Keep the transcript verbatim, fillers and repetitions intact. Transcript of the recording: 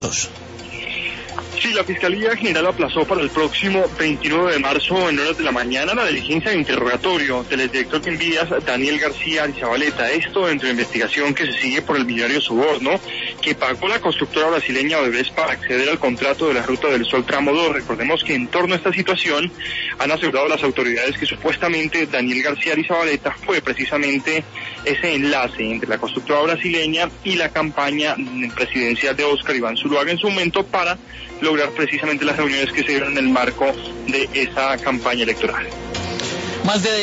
Sí, la Fiscalía General aplazó para el próximo veintinueve de marzo en horas de la mañana la diligencia de interrogatorio del exdirector de Envías, Daniel García Arizabaleta. Esto dentro de la investigación que se sigue por el millonario soborno que pagó la constructora brasileña Odebrecht para acceder al contrato de la Ruta del Sol Tramo dos. Recordemos que en torno a esta situación han asegurado las autoridades que supuestamente Daniel García Arizabaleta fue precisamente ese enlace entre la constructora brasileña y la campaña presidencial de Óscar Iván Zuluaga en su momento para lograr precisamente las reuniones que se dieron en el marco de esa campaña electoral. Más de